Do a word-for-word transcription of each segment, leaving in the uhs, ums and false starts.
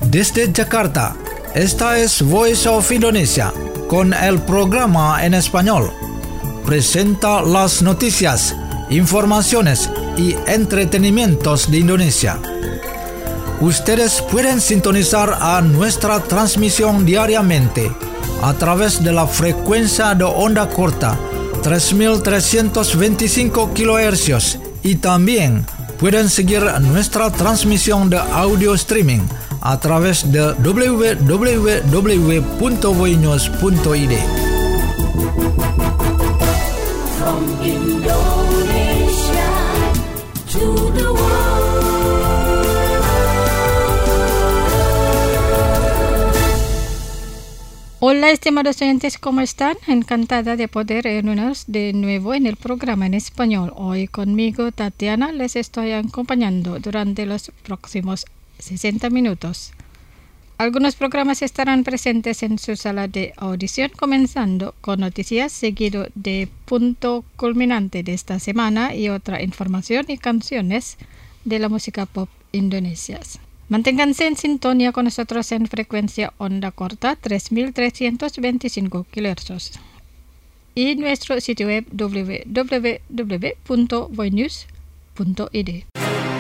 Desde Jakarta, esta es Voice of Indonesia, con el programa en español. Presenta las noticias, informaciones y entretenimientos de Indonesia. Ustedes pueden sintonizar a nuestra transmisión diariamente a través de la frecuencia de onda corta tres mil trescientos veinticinco kilohercios y también pueden seguir nuestra transmisión de audio streaming a través de doble u doble u doble u punto voinews punto i d. From Indonesia to the world. Hola estimados oyentes, ¿cómo están? Encantada de poder reunirnos de nuevo en el programa en español. Hoy conmigo, Tatiana, les estoy acompañando durante los próximos sesenta minutos. Algunos programas estarán presentes en su sala de audición, comenzando con noticias, seguido de punto culminante de esta semana y otra información y canciones de la música pop indonesia. Manténganse en sintonía con nosotros en frecuencia onda corta tres mil trescientos veinticinco kilohercios y nuestro sitio web doble u doble u doble u punto voinews punto i d.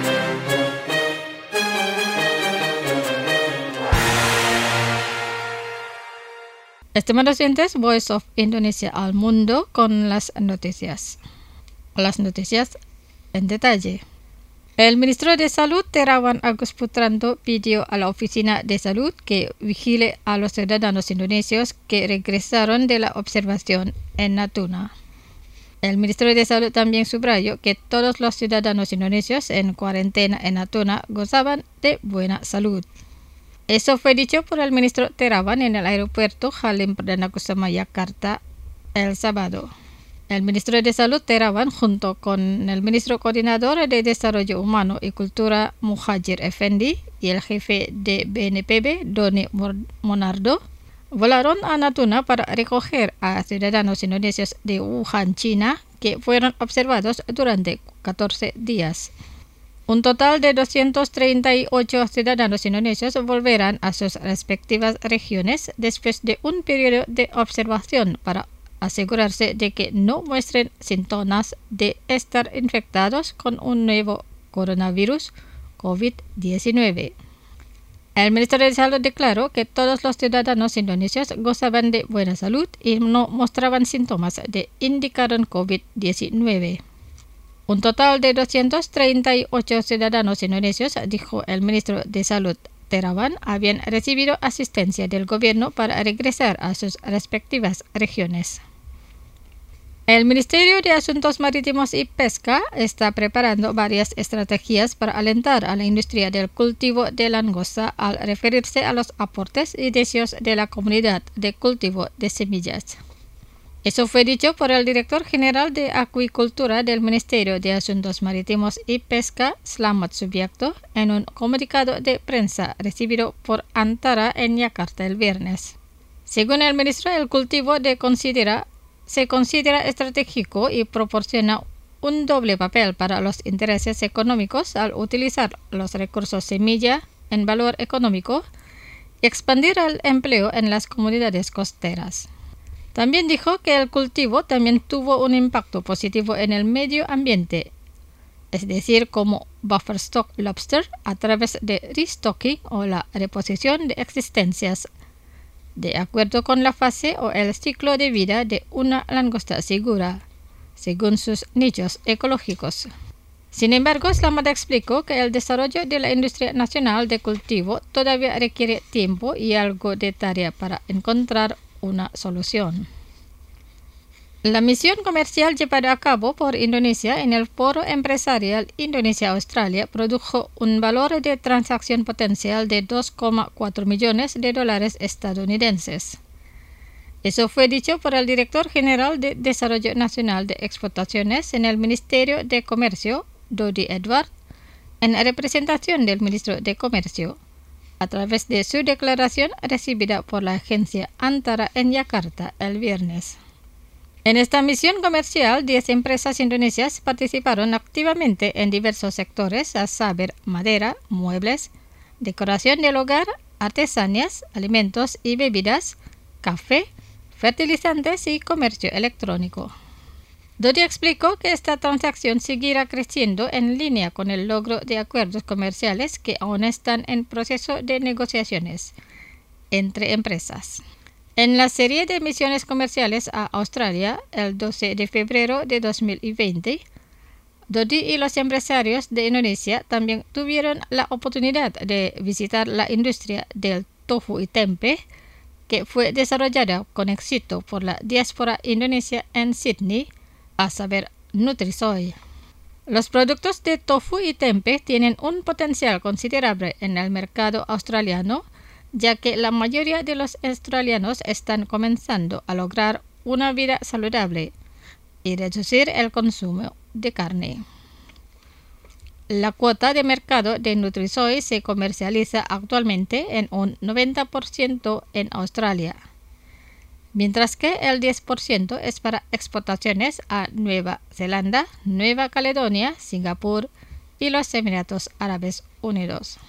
Estimados oyentes, Voice of Indonesia al mundo con las noticias. Las noticias en detalle. El ministro de Salud, Terawan Agus Putranto, pidió a la Oficina de Salud que vigile a los ciudadanos indonesios que regresaron de la observación en Natuna. El ministro de Salud también subrayó que todos los ciudadanos indonesios en cuarentena en Natuna gozaban de buena salud. Eso fue dicho por el ministro Terawan en el aeropuerto Halim Perdana Kusuma, Yakarta, el sábado. El ministro de Salud, Terawan, junto con el ministro coordinador de Desarrollo Humano y Cultura, Muhajir Effendi, y el jefe de B N P B, Doni Monardo, volaron a Natuna para recoger a ciudadanos indonesios de Wuhan, China, que fueron observados durante catorce días. Un total de doscientos treinta y ocho ciudadanos indonesios volverán a sus respectivas regiones después de un periodo de observación para asegurarse de que no muestren síntomas de estar infectados con un nuevo coronavirus COVID diecinueve. El Ministerio de Salud declaró que todos los ciudadanos indonesios gozaban de buena salud y no mostraban síntomas de indicar COVID diecinueve. Un total de doscientos treinta y ocho ciudadanos indonesios, dijo el ministro de Salud Terawan, habían recibido asistencia del gobierno para regresar a sus respectivas regiones. El Ministerio de Asuntos Marítimos y Pesca está preparando varias estrategias para alentar a la industria del cultivo de langosta al referirse a los aportes y deseos de la comunidad de cultivo de semillas. Eso fue dicho por el director general de Acuicultura del Ministerio de Asuntos Marítimos y Pesca, Slamet Subiakto, en un comunicado de prensa recibido por Antara en Yakarta el viernes. Según el ministro, el cultivo de considera, se considera estratégico y proporciona un doble papel para los intereses económicos al utilizar los recursos semilla en valor económico y expandir el empleo en las comunidades costeras. También dijo que el cultivo también tuvo un impacto positivo en el medio ambiente, es decir, como buffer stock lobster a través de restocking o la reposición de existencias, de acuerdo con la fase o el ciclo de vida de una langosta segura, según sus nichos ecológicos. Sin embargo, Slamet explicó que el desarrollo de la industria nacional de cultivo todavía requiere tiempo y algo de tarea para encontrar una solución. La misión comercial llevada a cabo por Indonesia en el Foro Empresarial Indonesia-Australia produjo un valor de transacción potencial de dos coma cuatro millones de dólares estadounidenses. Eso fue dicho por el director general de Desarrollo Nacional de Exportaciones en el Ministerio de Comercio, Dodi Edward, en representación del ministro de Comercio, a través de su declaración recibida por la agencia Antara en Yakarta el viernes. En esta misión comercial, diez empresas indonesias participaron activamente en diversos sectores, a saber madera, muebles, decoración del hogar, artesanías, alimentos y bebidas, café, fertilizantes y comercio electrónico. Dodi explicó que esta transacción seguirá creciendo en línea con el logro de acuerdos comerciales que aún están en proceso de negociaciones entre empresas. En la serie de misiones comerciales a Australia, el doce de febrero de dos mil veinte, Dodi y los empresarios de Indonesia también tuvieron la oportunidad de visitar la industria del tofu y tempeh, que fue desarrollada con éxito por la diáspora indonesia en Sydney, a saber, Nutrisoy. Los productos de tofu y tempeh tienen un potencial considerable en el mercado australiano, ya que la mayoría de los australianos están comenzando a lograr una vida saludable y reducir el consumo de carne. La cuota de mercado de Nutrisoy se comercializa actualmente en un noventa por ciento en Australia, mientras que el diez por ciento es para exportaciones a Nueva Zelanda, Nueva Caledonia, Singapur y los Emiratos Árabes Unidos.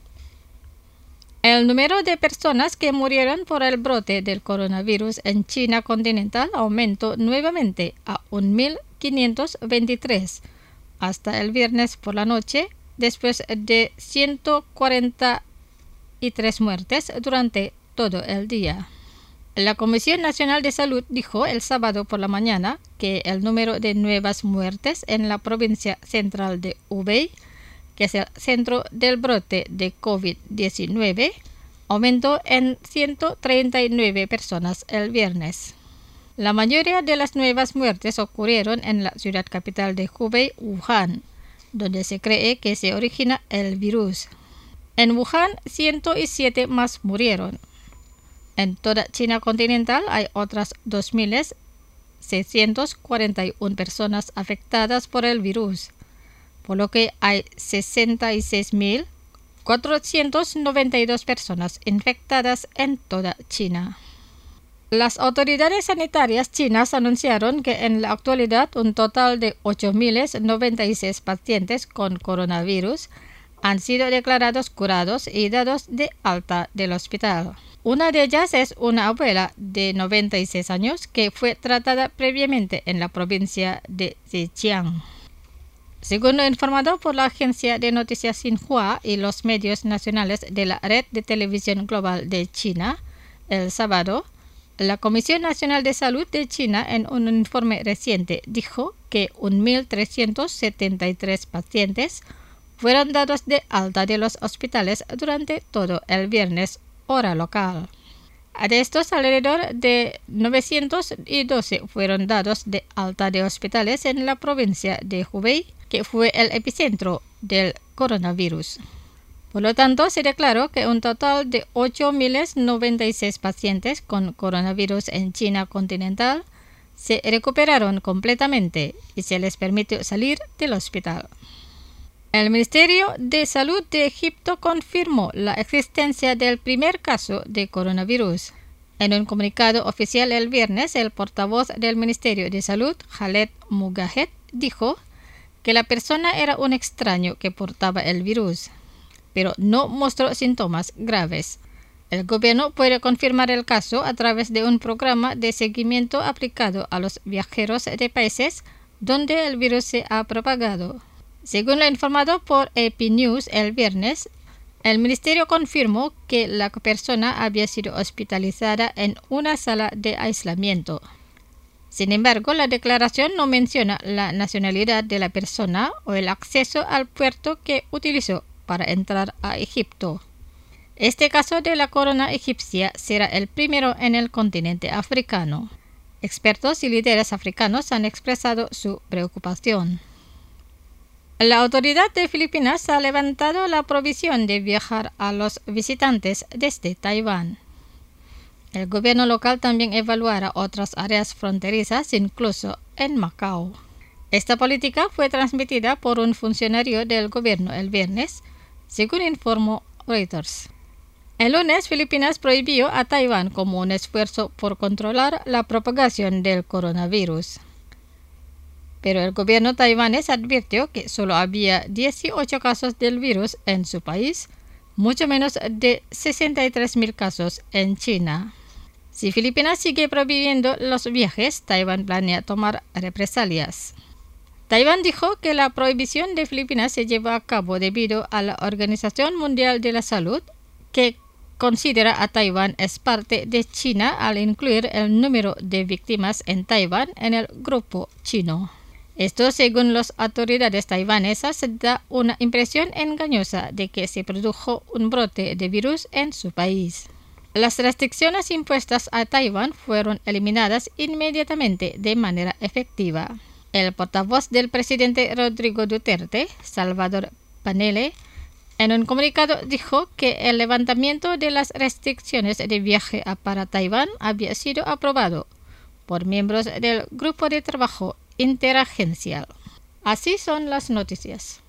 El número de personas que murieron por el brote del coronavirus en China continental aumentó nuevamente a un mil quinientos veintitrés hasta el viernes por la noche, después de ciento cuarenta y tres muertes durante todo el día. La Comisión Nacional de Salud dijo el sábado por la mañana que el número de nuevas muertes en la provincia central de Hubei, que es el centro del brote de COVID diecinueve, aumentó en ciento treinta y nueve personas el viernes. La mayoría de las nuevas muertes ocurrieron en la ciudad capital de Hubei, Wuhan, donde se cree que se origina el virus. En Wuhan, ciento siete más murieron. En toda China continental hay otras dos mil seiscientas cuarenta y una personas afectadas por el virus, por lo que hay sesenta y seis mil cuatrocientas noventa y dos personas infectadas en toda China. Las autoridades sanitarias chinas anunciaron que en la actualidad un total de ocho mil noventa y seis pacientes con coronavirus han sido declarados curados y dados de alta del hospital. Una de ellas es una abuela de noventa y seis años que fue tratada previamente en la provincia de Zhejiang. Según lo informado por la agencia de noticias Xinhua y los medios nacionales de la Red de Televisión Global de China, el sábado, la Comisión Nacional de Salud de China en un informe reciente dijo que mil trescientos setenta y tres pacientes fueron dados de alta de los hospitales durante todo el viernes, hora local. De estos, alrededor de novecientos doce fueron dados de alta de hospitales en la provincia de Hubei, que fue el epicentro del coronavirus. Por lo tanto, se declaró que un total de ocho mil noventa y seis pacientes con coronavirus en China continental se recuperaron completamente y se les permitió salir del hospital. El Ministerio de Salud de Egipto confirmó la existencia del primer caso de coronavirus. En un comunicado oficial el viernes, el portavoz del Ministerio de Salud, Khaled Mugahed, dijo que la persona era un extraño que portaba el virus, pero no mostró síntomas graves. El gobierno puede confirmar el caso a través de un programa de seguimiento aplicado a los viajeros de países donde el virus se ha propagado. Según lo informado por A P News el viernes, el ministerio confirmó que la persona había sido hospitalizada en una sala de aislamiento. Sin embargo, la declaración no menciona la nacionalidad de la persona o el acceso al puerto que utilizó para entrar a Egipto. Este caso de la corona egipcia será el primero en el continente africano. Expertos y líderes africanos han expresado su preocupación. La autoridad de Filipinas ha levantado la prohibición de viajar a los visitantes desde Taiwán. El gobierno local también evaluará otras áreas fronterizas, incluso en Macao. Esta política fue transmitida por un funcionario del gobierno el viernes, según informó Reuters. El lunes, Filipinas prohibió a Taiwán como un esfuerzo por controlar la propagación del coronavirus. Pero el gobierno taiwanés advirtió que solo había dieciocho casos del virus en su país, mucho menos de sesenta y tres mil casos en China. Si Filipinas sigue prohibiendo los viajes, Taiwán planea tomar represalias. Taiwán dijo que la prohibición de Filipinas se lleva a cabo debido a la Organización Mundial de la Salud, que considera a Taiwán es parte de China al incluir el número de víctimas en Taiwán en el grupo chino. Esto, según las autoridades taiwanesas, da una impresión engañosa de que se produjo un brote de virus en su país. Las restricciones impuestas a Taiwán fueron eliminadas inmediatamente de manera efectiva. El portavoz del presidente Rodrigo Duterte, Salvador Panele, en un comunicado dijo que el levantamiento de las restricciones de viaje para Taiwán había sido aprobado por miembros del grupo de trabajo interagencial. Así son las noticias.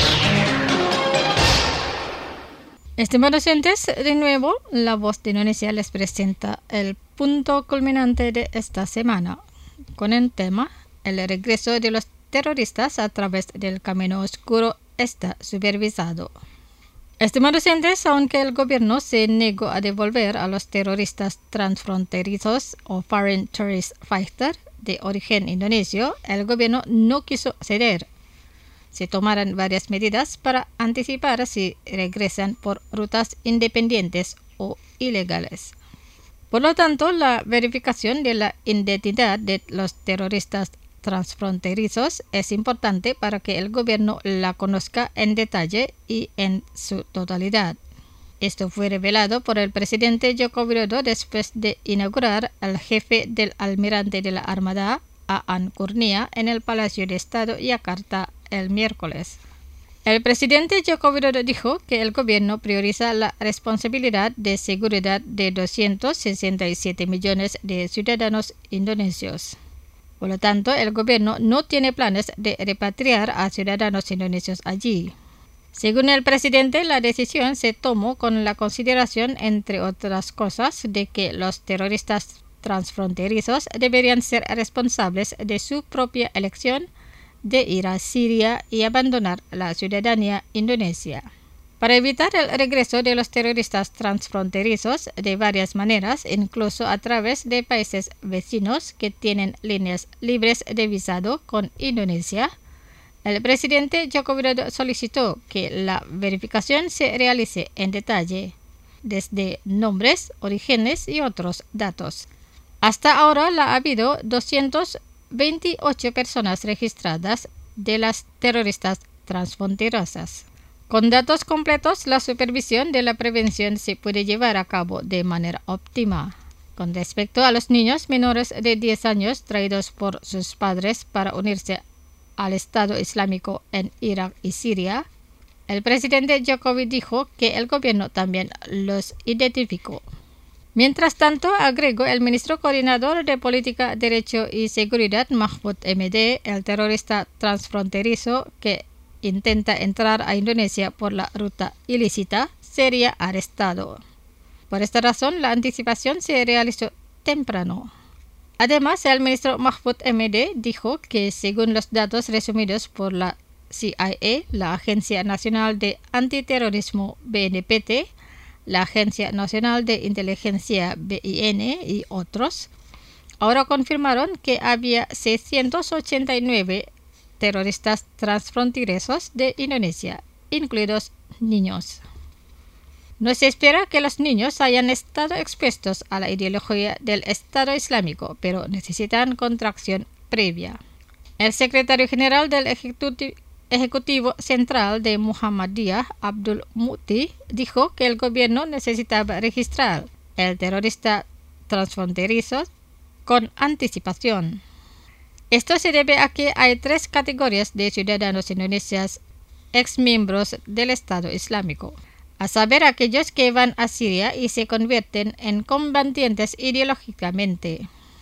Estimados oyentes, de nuevo, La Voz de Indonesia les presenta el punto culminante de esta semana, con el tema el regreso de los terroristas a través del camino oscuro está supervisado. Estimados oyentes, aunque el gobierno se negó a devolver a los terroristas transfronterizos o Foreign Terrorist Fighter de origen indonesio, el gobierno no quiso ceder. Se tomarán varias medidas para anticipar si regresan por rutas independientes o ilegales. Por lo tanto, la verificación de la identidad de los terroristas transfronterizos es importante para que el gobierno la conozca en detalle y en su totalidad. Esto fue revelado por el presidente Joko Widodo después de inaugurar al jefe del almirante de la Armada, Aan Kurnia, en el Palacio de Estado Yakarta el miércoles. El presidente Joko Widodo dijo que el gobierno prioriza la responsabilidad de seguridad de doscientos sesenta y siete millones de ciudadanos indonesios. Por lo tanto, el gobierno no tiene planes de repatriar a ciudadanos indonesios allí. Según el presidente, la decisión se tomó con la consideración, entre otras cosas, de que los terroristas transfronterizos deberían ser responsables de su propia elección de ir a Siria y abandonar la ciudadanía indonesia. Para evitar el regreso de los terroristas transfronterizos de varias maneras, incluso a través de países vecinos que tienen líneas libres de visado con Indonesia, el presidente Joko Widodo solicitó que la verificación se realice en detalle, desde nombres, orígenes y otros datos. Hasta ahora la ha habido doscientas veintiocho personas registradas de las terroristas transfronterizas. Con datos completos, la supervisión de la prevención se puede llevar a cabo de manera óptima. Con respecto a los niños menores de diez años traídos por sus padres para unirse al Estado Islámico en Irak y Siria, el presidente Jokowi dijo que el gobierno también los identificó. Mientras tanto, agregó el ministro coordinador de Política, Derecho y Seguridad, Mahfud M D, el terrorista transfronterizo que intenta entrar a Indonesia por la ruta ilícita, sería arrestado. Por esta razón, la anticipación se realizó temprano. Además, el ministro Mahfud M D dijo que, según los datos resumidos por la C I A, la Agencia Nacional de Antiterrorismo B N P T, la Agencia Nacional de Inteligencia B I N y otros, ahora confirmaron que había seiscientos ochenta y nueve terroristas transfronterizos de Indonesia, incluidos niños. No se espera que los niños hayan estado expuestos a la ideología del Estado Islámico, pero necesitan contracción previa. El secretario general del Ejecutivo Ejecutivo Central de Muhammadiyah, Abdul Muti, dijo que el gobierno necesitaba registrar el terrorista transfronterizo con anticipación. Esto se debe a que hay tres categorías de ciudadanos indonesios exmiembros del Estado Islámico, a saber aquellos que van a Siria y se convierten en combatientes ideológicamente.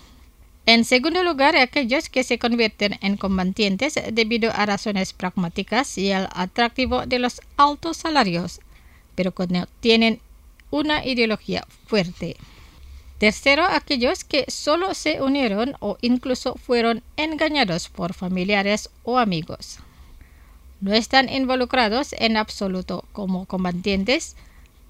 En segundo lugar, aquellos que se convierten en combatientes debido a razones pragmáticas y al atractivo de los altos salarios, pero que no tienen una ideología fuerte. Tercero, aquellos que solo se unieron o incluso fueron engañados por familiares o amigos. No están involucrados en absoluto como combatientes,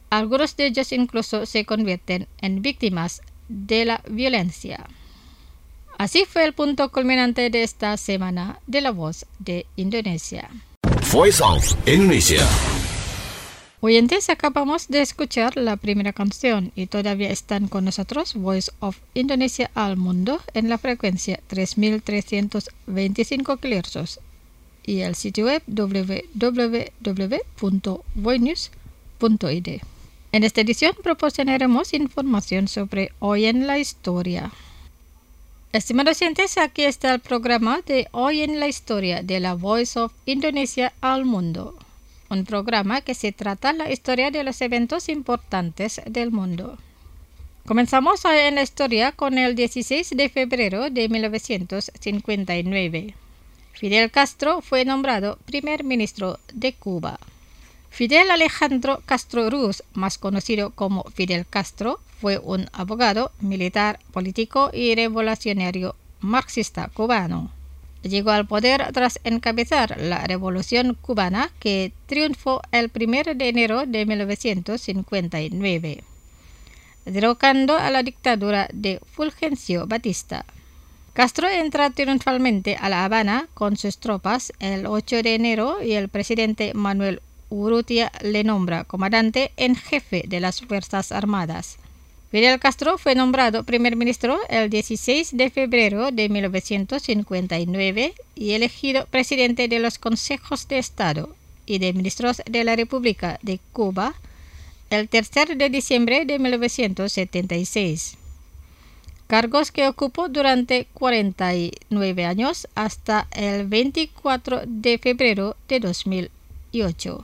Algunos de ellos incluso se convierten en víctimas de la violencia. Así fue el punto culminante de esta semana de La Voz de Indonesia. Voice of Indonesia. Oyentes, acabamos de escuchar la primera canción y todavía están con nosotros Voice of Indonesia al mundo en la frecuencia tres mil trescientos veinticinco kilohercios y el sitio web doble u doble u doble u punto voinews punto i d. En esta edición proporcionaremos información sobre Hoy en la Historia. Estimados oyentes, aquí está el programa de Hoy en la Historia de la Voice of Indonesia al mundo. Un programa que se trata la historia de los eventos importantes del mundo. Comenzamos hoy en la historia con el dieciséis de febrero de mil novecientos cincuenta y nueve. Fidel Castro fue nombrado primer ministro de Cuba. Fidel Alejandro Castro Ruz, más conocido como Fidel Castro, fue un abogado, militar, político y revolucionario marxista cubano. Llegó al poder tras encabezar la Revolución Cubana que triunfó el primero de enero de mil novecientos cincuenta y nueve, derrocando a la dictadura de Fulgencio Batista. Castro entra triunfalmente a La Habana con sus tropas el ocho de enero y el presidente Manuel Urrutia le nombra comandante en jefe de las Fuerzas Armadas. Fidel Castro fue nombrado primer ministro el dieciséis de febrero de mil novecientos cincuenta y nueve y elegido presidente de los Consejos de Estado y de Ministros de la República de Cuba el tercer de diciembre de mil novecientos setenta y seis. Cargos que ocupó durante cuarenta y nueve años hasta el veinticuatro de febrero de dos mil ocho.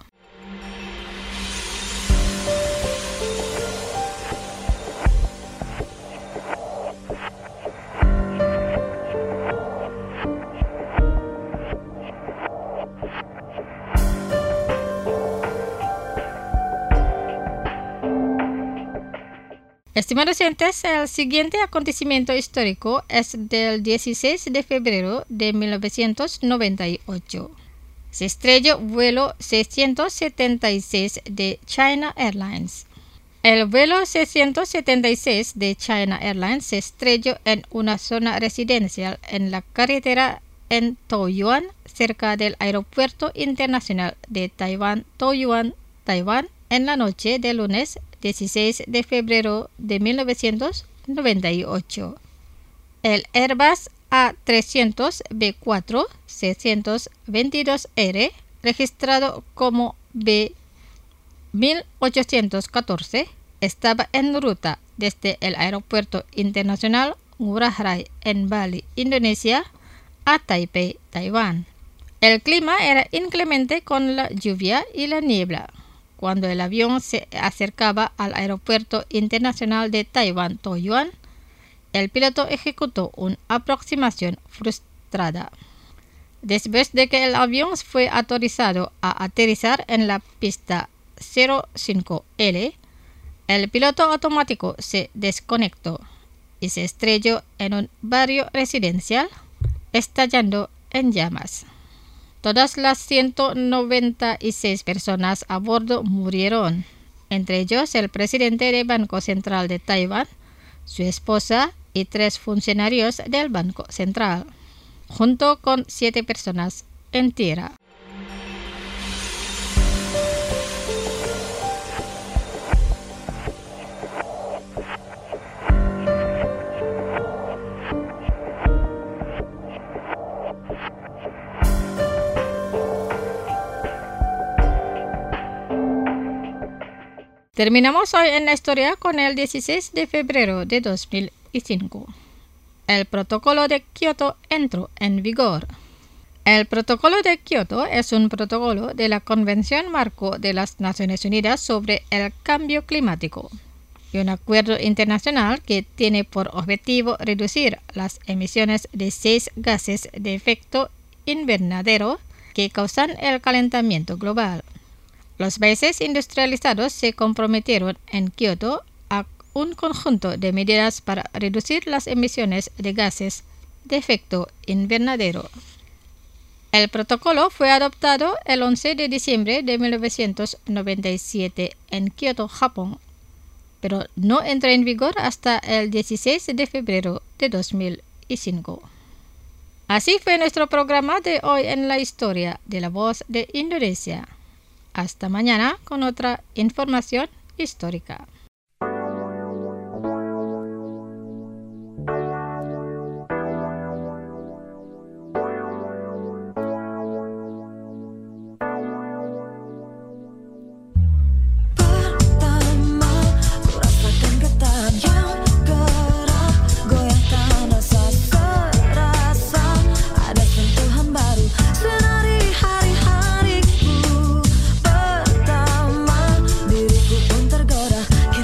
Estimados oyentes, el siguiente acontecimiento histórico es del dieciséis de febrero de mil novecientos noventa y ocho. Se estrelló vuelo seiscientos setenta y seis de China Airlines. El vuelo seiscientos setenta y seis de China Airlines se estrelló en una zona residencial en la carretera en Taoyuan, cerca del Aeropuerto Internacional de Taiwán, Taoyuan, Taiwán, en la noche del lunes dieciséis de febrero de mil novecientos noventa y ocho. El Airbus A trescientos B cuatro seiscientos veintidós R, registrado como B mil ochocientos catorce, estaba en ruta desde el Aeropuerto Internacional Ngurah Rai en Bali, Indonesia, a Taipei, Taiwán. El clima era inclemente con la lluvia y la niebla. Cuando el avión se acercaba al Aeropuerto Internacional de Taiwán, Taoyuan, el piloto ejecutó una aproximación frustrada. Después de que el avión fue autorizado a aterrizar en la pista cero cinco L, el piloto automático se desconectó y se estrelló en un barrio residencial, estallando en llamas. Todas las ciento noventa y seis personas a bordo murieron, entre ellos el presidente del Banco Central de Taiwán, su esposa y tres funcionarios del Banco Central, junto con siete personas en tierra. Terminamos hoy en la historia con el dieciséis de febrero de dos mil cinco. El protocolo de Kioto entró en vigor. El protocolo de Kioto es un protocolo de la Convención Marco de las Naciones Unidas sobre el Cambio Climático y un acuerdo internacional que tiene por objetivo reducir las emisiones de seis gases de efecto invernadero que causan el calentamiento global. Los países industrializados se comprometieron en Kioto a un conjunto de medidas para reducir las emisiones de gases de efecto invernadero. El protocolo fue adoptado el once de diciembre de mil novecientos noventa y siete en Kioto, Japón, pero no entró en vigor hasta el dieciséis de febrero de dos mil cinco. Así fue nuestro programa de hoy en la historia de la voz de Indonesia. Hasta mañana con otra información histórica. Hari-hariku pertama, diriku pun tergoda.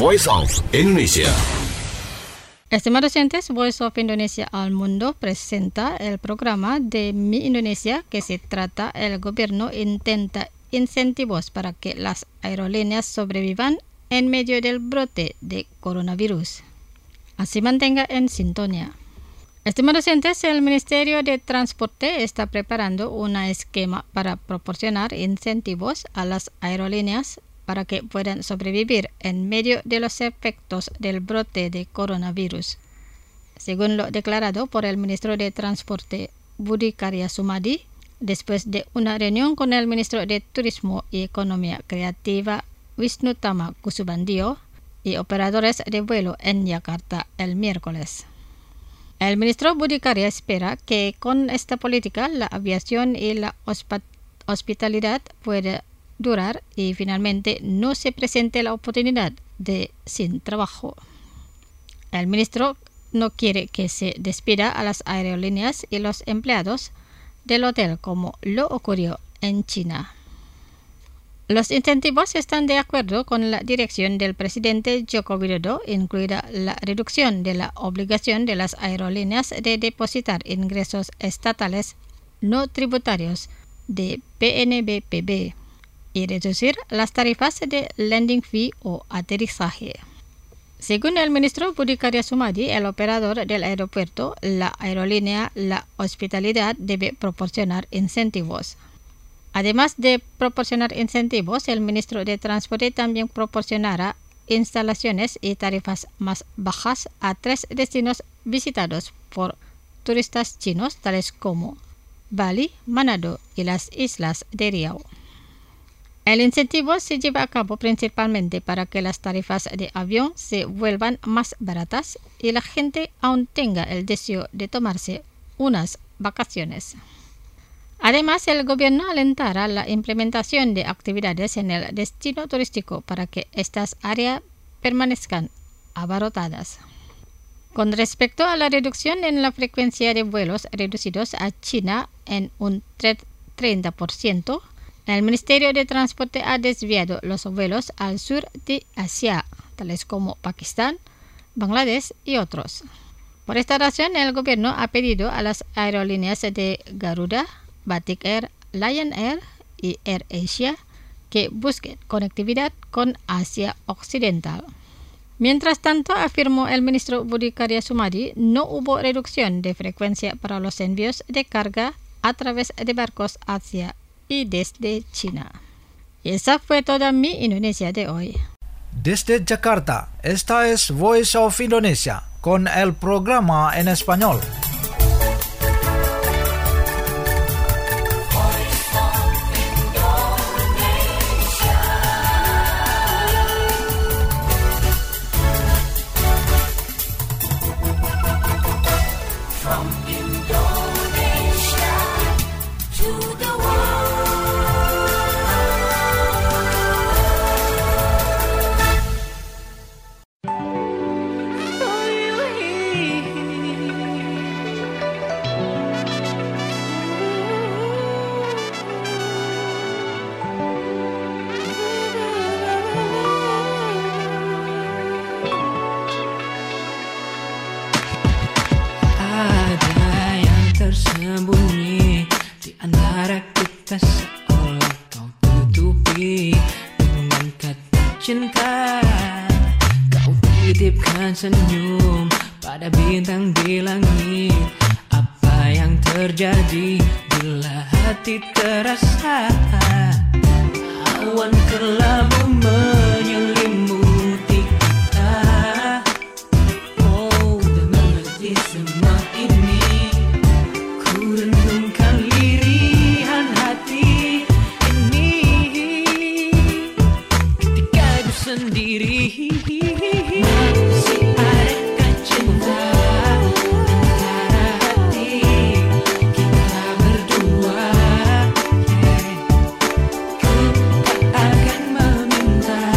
Voice of Indonesia. Estimados oyentes, Voice of Indonesia al Mundo presenta el programa de Mi Indonesia, que se trata el gobierno intenta incentivos para que las aerolíneas sobrevivan en medio del brote de coronavirus. Así mantenga en sintonía. Estimados oyentes, el Ministerio de Transporte está preparando un esquema para proporcionar incentivos a las aerolíneas para que puedan sobrevivir en medio de los efectos del brote de coronavirus. Según lo declarado por el ministro de Transporte, Budi Karya Sumadi, después de una reunión con el ministro de Turismo y Economía Creativa, Wisnutama Kusubandio, y operadores de vuelo en Yakarta el miércoles. El ministro Budi Karya espera que con esta política la aviación y la hospitalidad pueda durar y finalmente no se presente la oportunidad de sin trabajo. El ministro no quiere que se despida a las aerolíneas y los empleados del hotel como lo ocurrió en China. Los incentivos están de acuerdo con la dirección del presidente Joko Widodo, incluida la reducción de la obligación de las aerolíneas de depositar ingresos estatales no tributarios de P N B P B y reducir las tarifas de landing fee o aterrizaje. Según el ministro Budi Karya Sumadi, el operador del aeropuerto, la aerolínea, la hospitalidad debe proporcionar incentivos. Además de proporcionar incentivos, el ministro de Transporte también proporcionará instalaciones y tarifas más bajas a tres destinos visitados por turistas chinos, tales como Bali, Manado y las islas de Riau. El incentivo se lleva a cabo principalmente para que las tarifas de avión se vuelvan más baratas y la gente aún tenga el deseo de tomarse unas vacaciones. Además, el gobierno alentará la implementación de actividades en el destino turístico para que estas áreas permanezcan abarrotadas. Con respecto a la reducción en la frecuencia de vuelos reducidos a China en un treinta por ciento, el Ministerio de Transporte ha desviado los vuelos al sur de Asia, tales como Pakistán, Bangladesh y otros. Por esta razón, el gobierno ha pedido a las aerolíneas de Garuda, Batik Air, Lion Air y Air Asia que busquen conectividad con Asia Occidental. Mientras tanto, afirmó el ministro Budi Karya Sumadi, no hubo reducción de frecuencia para los envíos de carga a través de barcos hacia y desde China. Y esa fue toda Mi Indonesia de hoy. Desde Jakarta, esta es Voice of Indonesia con el programa en español. Tersembunyi di antara kita seolah kau tutupi dengan kata cinta. Kau titipkan senyum pada bintang di langit. Apa yang terjadi bila hati terasa awan kelabu menyelimuti kita. Oh, dan mengerti semua ini. Renungkan lirihan hati ini ketika aku sendiri. Masih adakah cinta antara hati kita berdua? Ku tak akan meminta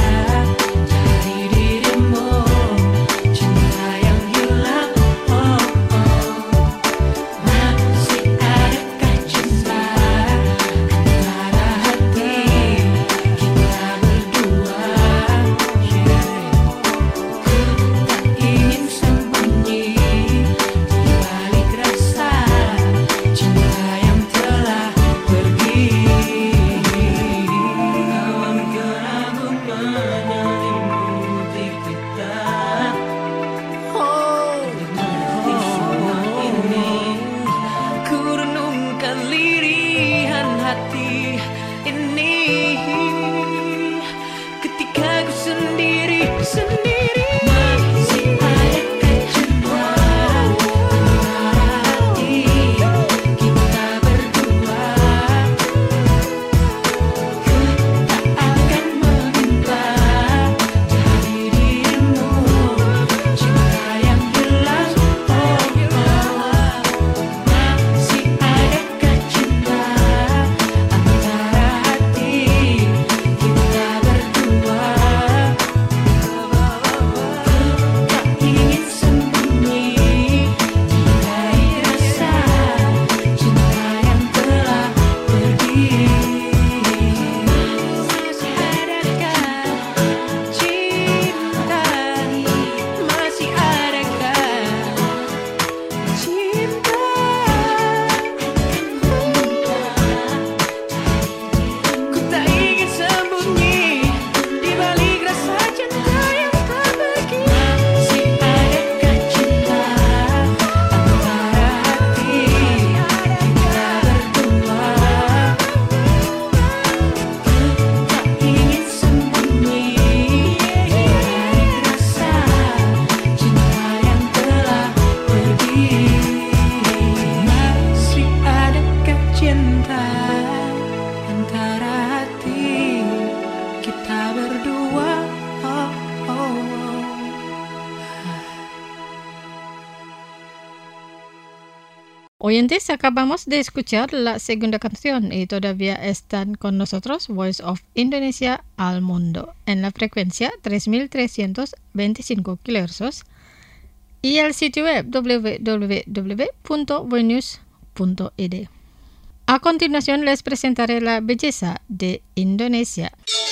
Oyentes, acabamos de escuchar la segunda canción y todavía están con nosotros Voice of Indonesia al Mundo en la frecuencia tres mil trescientos veinticinco kilohercios y el sitio web w w w punto voinews punto i d. A continuación les presentaré la belleza de Indonesia.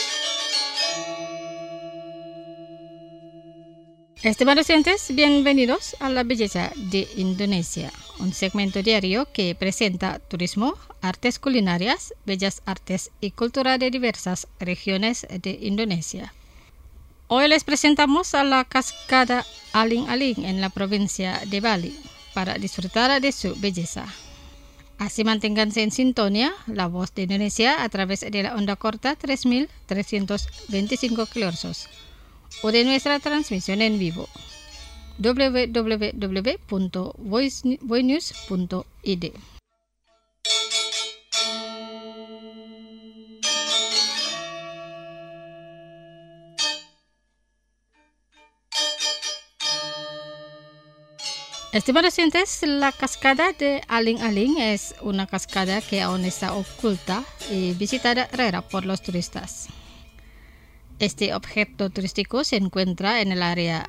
Estimados oyentes, bienvenidos a La Belleza de Indonesia, un segmento diario que presenta turismo, artes culinarias, bellas artes y cultura de diversas regiones de Indonesia. Hoy les presentamos a la cascada Aling-Aling en la provincia de Bali para disfrutar de su belleza. Así manténganse en sintonía la voz de Indonesia a través de la onda corta tres mil trescientos veinticinco kilohercios o de nuestra transmisión en vivo w w w punto voinews punto i d. Estimados oyentes, la cascada de Aling-Aling es una cascada que aún está oculta y visitada rara por los turistas. Este objeto turístico se encuentra en el área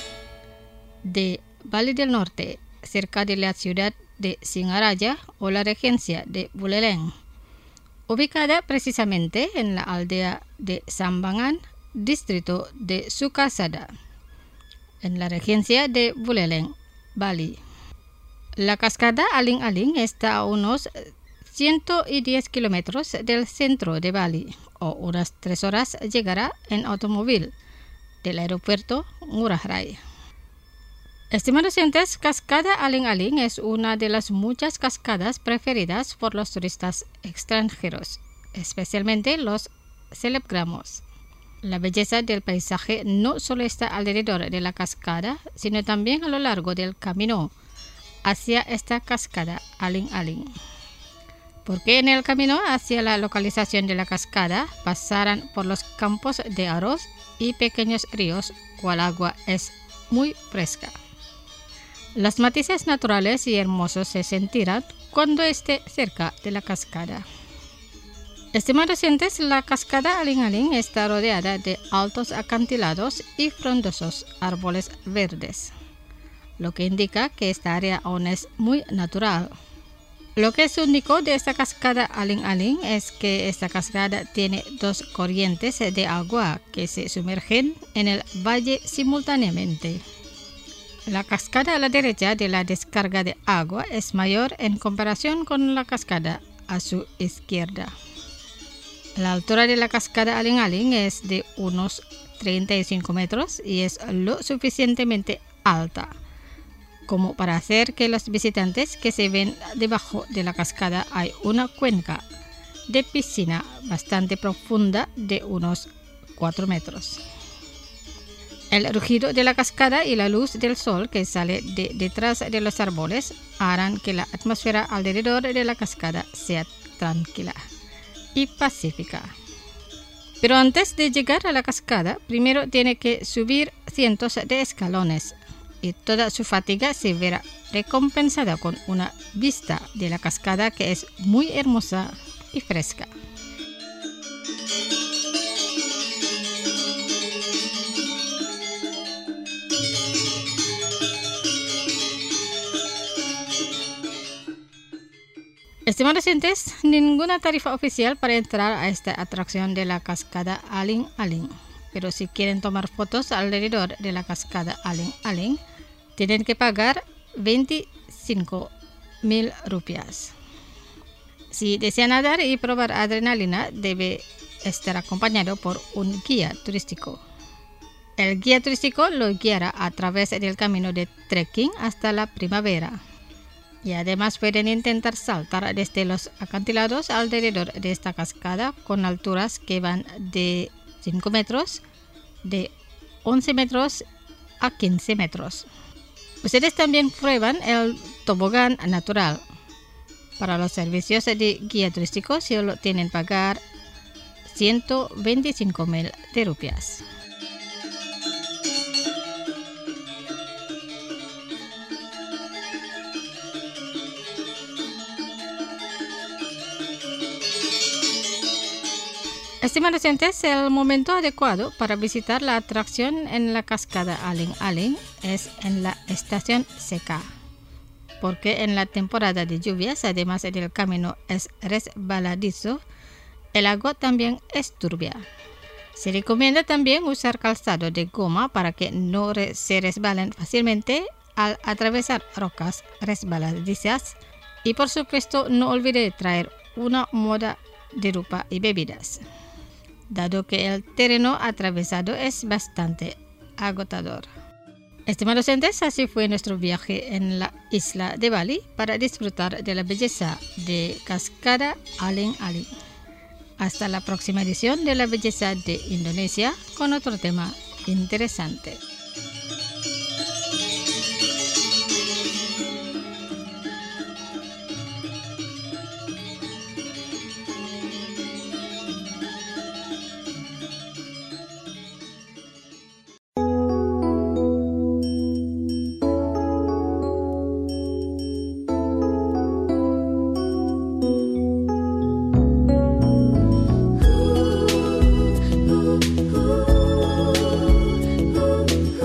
de Bali del Norte, cerca de la ciudad de Singaraja o la regencia de Buleleng, ubicada precisamente en la aldea de Sambangan, distrito de Sukasada, en la regencia de Buleleng, Bali. La cascada Aling-Aling está a unos ciento diez kilómetros del centro de Bali, o unas tres horas llegará en automóvil del aeropuerto Ngurah Rai. Estimados oyentes, cascada Aling-Aling es una de las muchas cascadas preferidas por los turistas extranjeros, especialmente los celebgramos. La belleza del paisaje no solo está alrededor de la cascada, sino también a lo largo del camino hacia esta cascada Aling-Aling. Porque en el camino hacia la localización de la cascada pasarán por los campos de arroz y pequeños ríos, cual agua es muy fresca. Los matices naturales y hermosos se sentirán cuando esté cerca de la cascada. Estimados oyentes, la cascada Aling-Aling está rodeada de altos acantilados y frondosos árboles verdes, lo que indica que esta área aún es muy natural. Lo que es único de esta cascada Aling-Aling es que esta cascada tiene dos corrientes de agua que se sumergen en el valle simultáneamente. La cascada a la derecha de la descarga de agua es mayor en comparación con la cascada a su izquierda. La altura de la cascada Aling-Aling es de unos treinta y cinco metros y es lo suficientemente alta como para hacer que los visitantes que se ven debajo de la cascada hay una cuenca de piscina bastante profunda de unos cuatro metros. El rugido de la cascada y la luz del sol que sale de detrás de los árboles harán que la atmósfera alrededor de la cascada sea tranquila y pacífica. Pero antes de llegar a la cascada, primero tiene que subir cientos de escalones y toda su fatiga se verá recompensada con una vista de la cascada que es muy hermosa y fresca. Estimados oyentes, ninguna tarifa oficial para entrar a esta atracción de la cascada Aling-Aling. Pero si quieren tomar fotos alrededor de la cascada Aling-Aling, tienen que pagar veinticinco mil rupias. Si desean nadar y probar adrenalina, debe estar acompañado por un guía turístico. El guía turístico lo guiará a través del camino de trekking hasta la primavera. Y además pueden intentar saltar desde los acantilados alrededor de esta cascada con alturas que van de cinco metros, de once metros a quince metros. Ustedes también prueban el tobogán natural. Para los servicios de guía turístico solo tienen que pagar ciento veinticinco mil de rupias. Estimados oyentes, el momento adecuado para visitar la atracción en la cascada Aling-Aling es en la estación seca, porque en la temporada de lluvias, además del camino es resbaladizo, el agua también es turbia. Se recomienda también usar calzado de goma para que no re- se resbalen fácilmente al atravesar rocas resbaladizas, y por supuesto no olvide traer una muda de ropa y bebidas, dado que el terreno atravesado es bastante agotador. Estimados oyentes, así fue nuestro viaje en la isla de Bali para disfrutar de la belleza de Cascada Aling-Aling. Hasta la próxima edición de La Belleza de Indonesia con otro tema interesante. Ooh, ooh, ooh.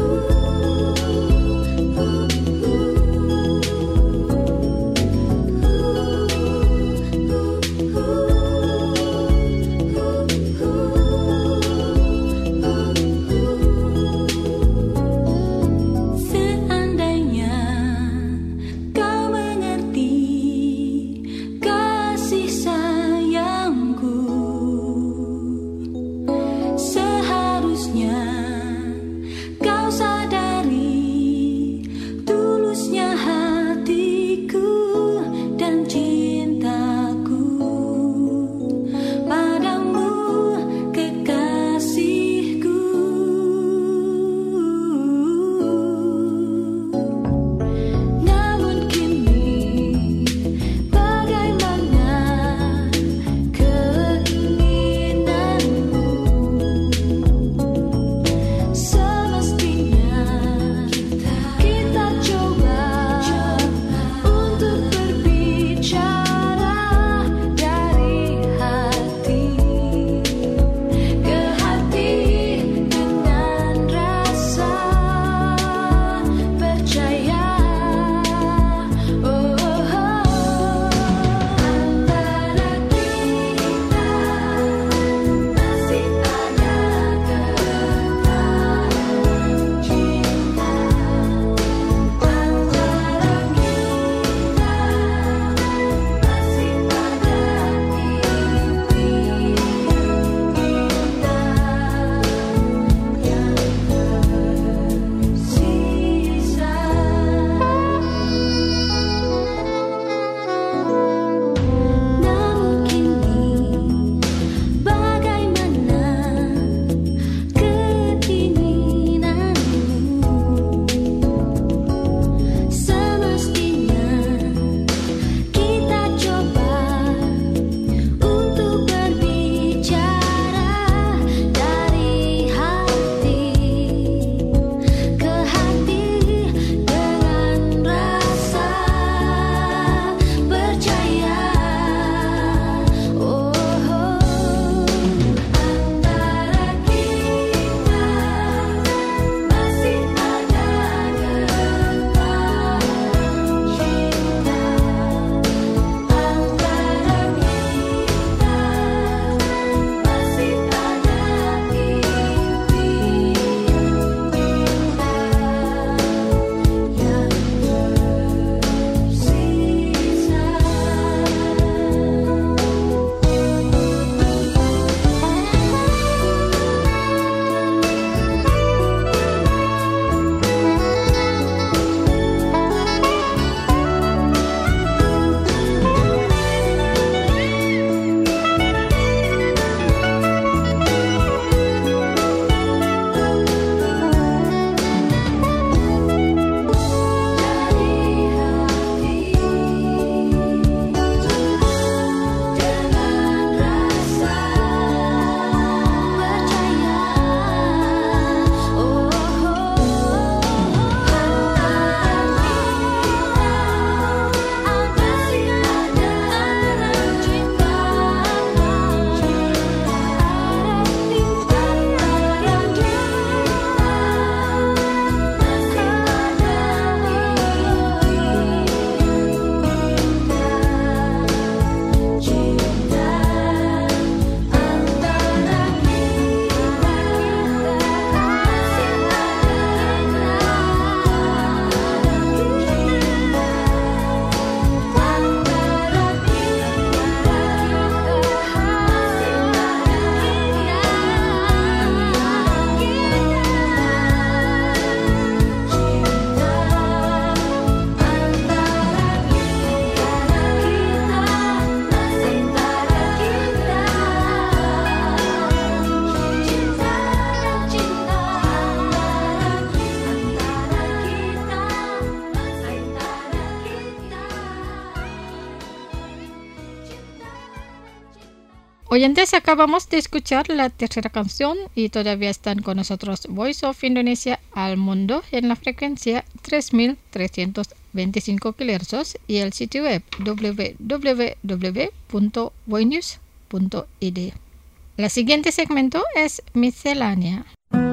Oyentes, acabamos de escuchar la tercera canción y todavía están con nosotros Voice of Indonesia al mundo en la frecuencia tres mil trescientos veinticinco kilohercios y el sitio web doble u doble u doble u punto voinews punto i d. El siguiente segmento es Miscelánea.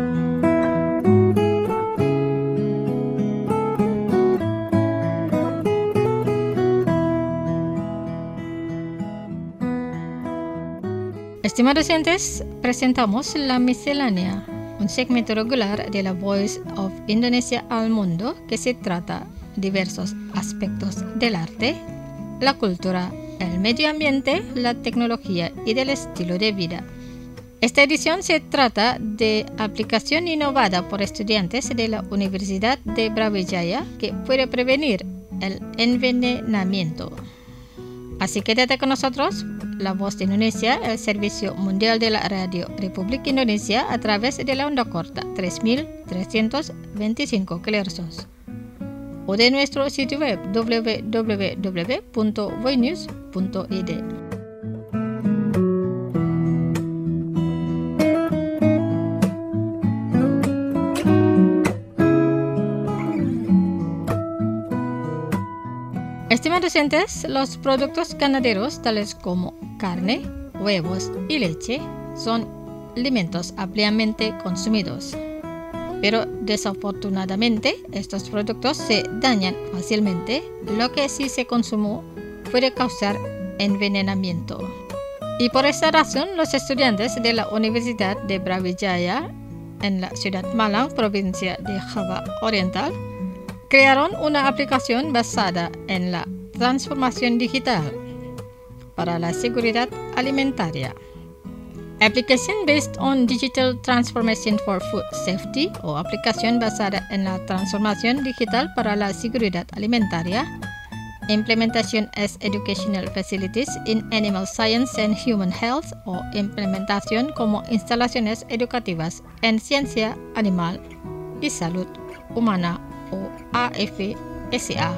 Estimados oyentes, presentamos La Miscelánea, un segmento regular de la Voice of Indonesia al mundo que se trata de diversos aspectos del arte, la cultura, el medio ambiente, la tecnología y del estilo de vida. Esta edición se trata de aplicación innovada por estudiantes de la Universidad de Brawijaya que puede prevenir el envenenamiento. Así que quédate con nosotros, La Voz de Indonesia, el Servicio Mundial de la Radio República Indonesia a través de la onda corta tres mil trescientos veinticinco kilohercios o de nuestro sitio web doble u doble u doble u punto voinews punto i d. Estimados oyentes, los productos ganaderos tales como carne, huevos y leche son alimentos ampliamente consumidos. Pero desafortunadamente estos productos se dañan fácilmente, lo que si se consume puede causar envenenamiento. Y por esta razón los estudiantes de la Universidad de Brawijaya en la ciudad Malang, provincia de Java Oriental, crearon una aplicación basada en la transformación digital para la seguridad alimentaria. Application based on digital transformation for food safety o aplicación basada en la transformación digital para la seguridad alimentaria. Implementation as educational facilities in animal science and human health o implementación como instalaciones educativas en ciencia animal y salud humana o A F S A.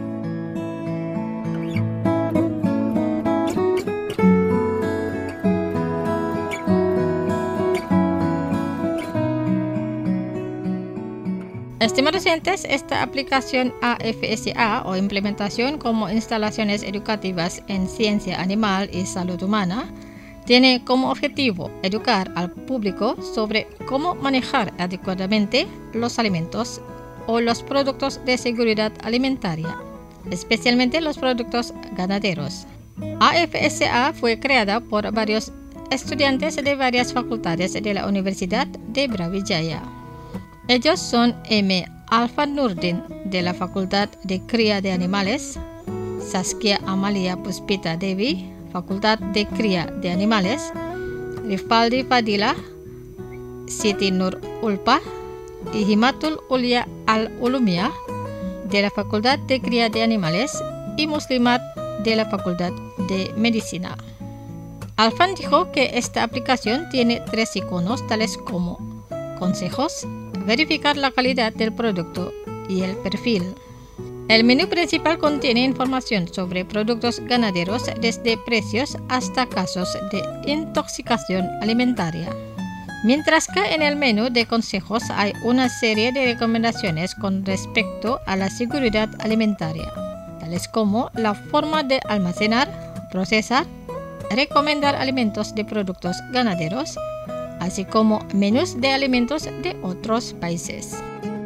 Estimados oyentes, esta aplicación A F S A o implementación como instalaciones educativas en ciencia animal y salud humana tiene como objetivo educar al público sobre cómo manejar adecuadamente los alimentos o los productos de seguridad alimentaria, especialmente los productos ganaderos. A F S A fue creada por varios estudiantes de varias facultades de la Universidad de Brawijaya. Ellos son M. Alfan Nurdin de la Facultad de Cría de Animales, Saskia Amalia Puspita Devi, Facultad de Cría de Animales, Rifaldi Fadilah, Siti Nur Ulpah, y Himatul Ulia Al-Ulumiyah de la Facultad de Cría de Animales y Muslimat de la Facultad de Medicina. Alfan dijo que esta aplicación tiene tres iconos tales como consejos, verificar la calidad del producto y el perfil. El menú principal contiene información sobre productos ganaderos desde precios hasta casos de intoxicación alimentaria. Mientras que en el menú de consejos hay una serie de recomendaciones con respecto a la seguridad alimentaria, tales como la forma de almacenar, procesar, recomendar alimentos de productos ganaderos, así como menús de alimentos de otros países.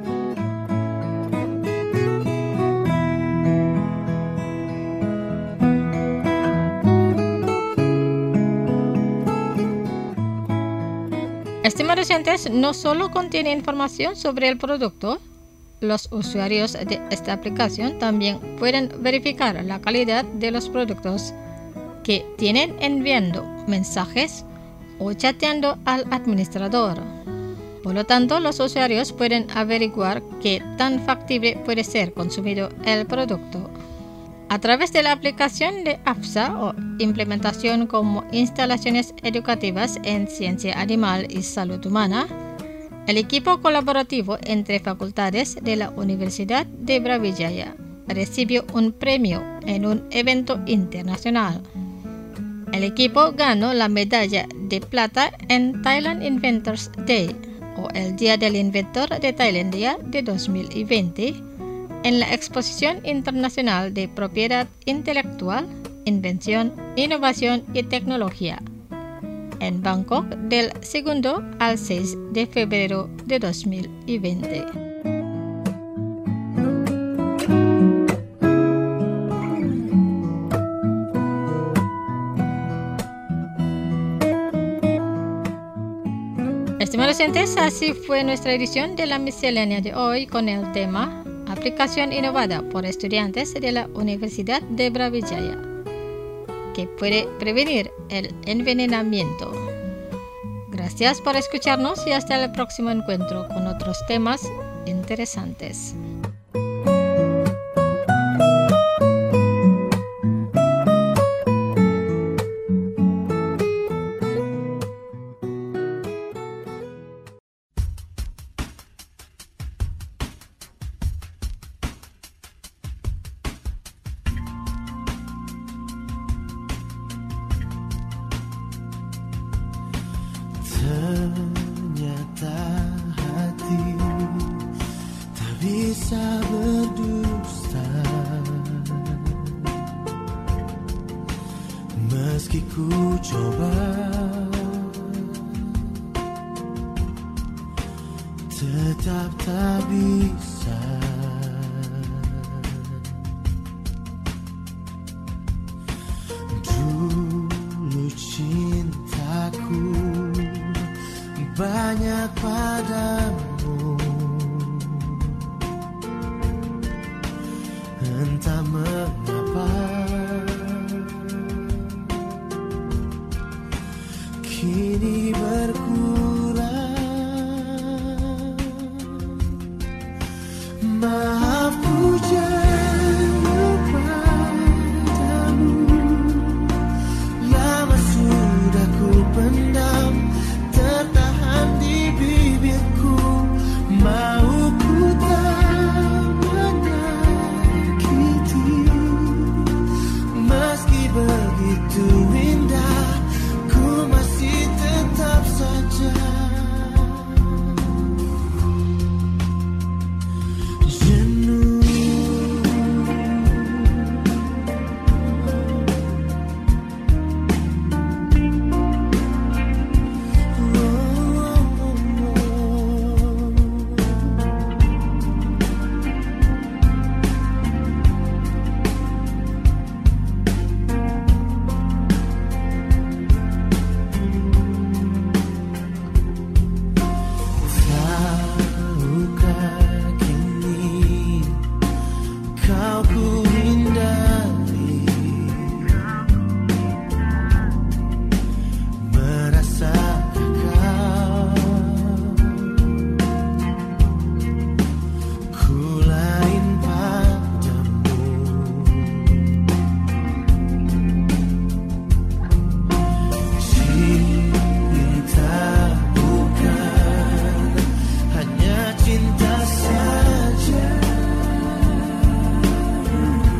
Estimados oyentes, no solo contiene información sobre el producto, los usuarios de esta aplicación también pueden verificar la calidad de los productos que tienen enviando mensajes o chateando al administrador. Por lo tanto, los usuarios pueden averiguar qué tan factible puede ser consumido el producto. A través de la aplicación de A F S A o implementación como instalaciones educativas en ciencia animal y salud humana, el equipo colaborativo entre facultades de la Universidad de Brawijaya recibió un premio en un evento internacional. El equipo ganó la medalla de plata en Thailand Inventors Day, o el Día del Inventor de Tailandia de dos mil veinte, en la Exposición Internacional de Propiedad Intelectual, Invención, Innovación y Tecnología, en Bangkok del segundo al seis de febrero de dos mil veinte. Estimados oyentes, así fue nuestra edición de la miscelánea de hoy con el tema Aplicación innovada por estudiantes de la Universidad de Brawijaya, que puede prevenir el envenenamiento. Gracias por escucharnos y hasta el próximo encuentro con otros temas interesantes. Ternyata hati tak bisa berdusta, meski ku coba, tetap tak bisa. Dulu cintaku banyak padamu, entah mengapa kini berkurang. Maaf ku jauh padamu, lama sudah ku pendam, tertahan di bibirku. Mau ku tak menyakiti, meski begitu indah, ku masih tetap saja jenuh. Tahukah kini kau ku hindari, merasakah kau ku lain padamu. Cinta bukan hanya cinta saja,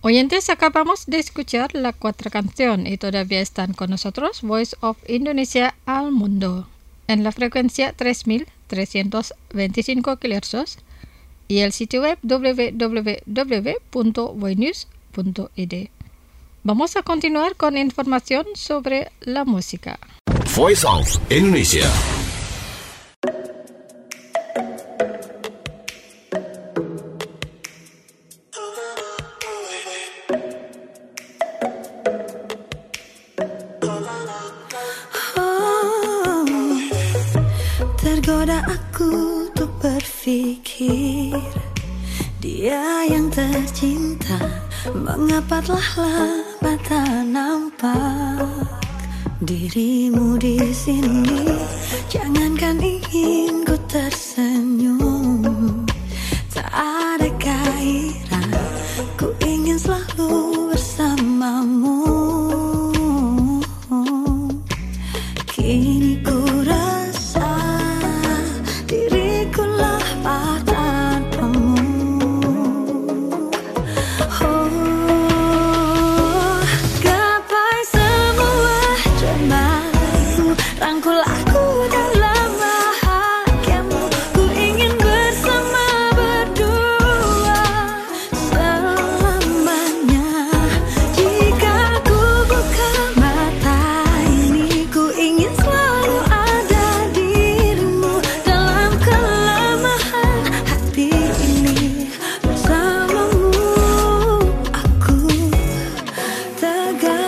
Oyentes, acabamos de escuchar la cuarta canción y todavía están con nosotros Voice of Indonesia al Mundo en la frecuencia tres mil trescientos veinticinco kilohertz y el sitio web w w w punto voinews punto i d. Vamos a continuar con información sobre la música. Voice of Indonesia. Tergoda aku untuk berpikir, dia yang tercinta, mengapa telah lama tak nampak dirimu di sini? Jangankan ingin ku tersenyum, tak ada gairah, ku ingin selalu bersamamu. Kini ku rasa diriku lapar tanpamu. Oh, gapai semua cemburu, rangkul aku dalam bahagiamu. Ku ingin bersama berdua selamanya. Jika ku buka mata ini, ku ingin selalu ada dirimu dalam kelemahan hati ini. Bersamamu aku tegar.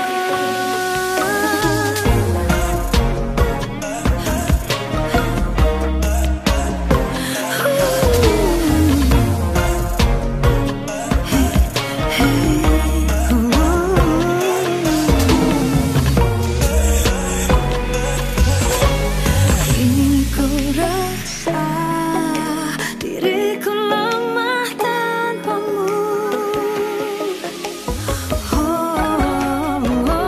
Kini ku rasa diriku lemah tanpamu. Oh, oh,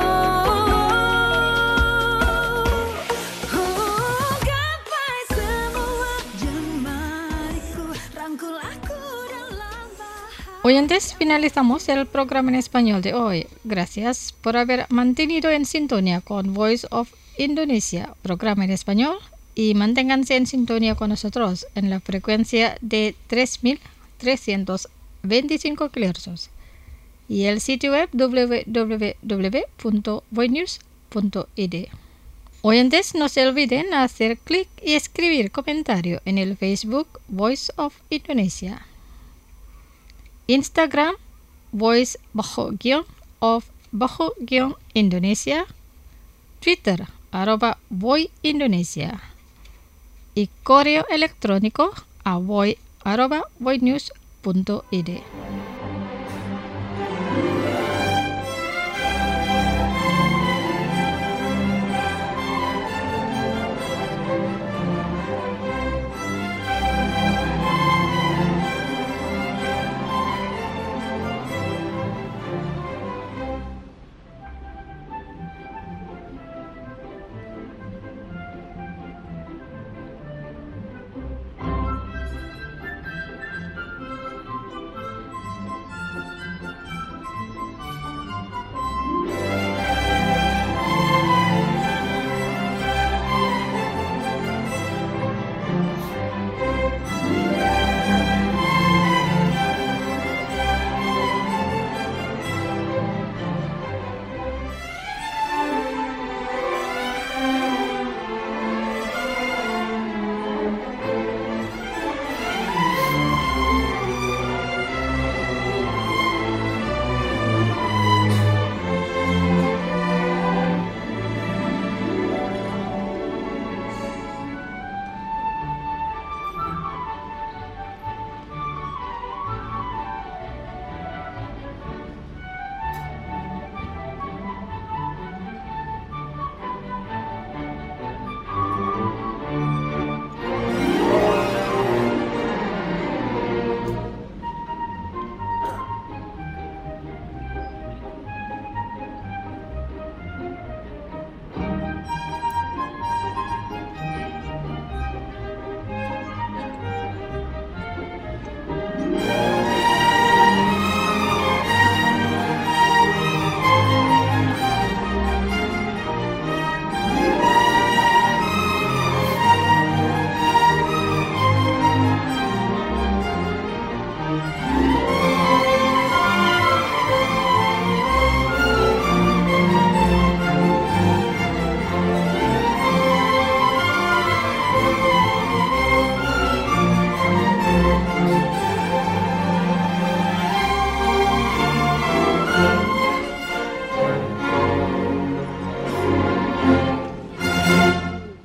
oh, gapai semua jemariku, rangkul aku dalam bahagia. Oyentes, finalizamos el programa en español de hoy. Gracias por haber mantenido en sintonía con Voice of Indonesia, programa en español, y manténganse en sintonía con nosotros en la frecuencia de tres mil trescientos veinticinco kilohertz y el sitio web w w w punto voinews punto i d. Oyentes, no se olviden hacer clic y escribir comentario en el Facebook Voice of Indonesia, Instagram Voice bajo guión of bajo guión Indonesia, Twitter arroba Voi Indonesia y correo electrónico a voi arroba voinews punto i d.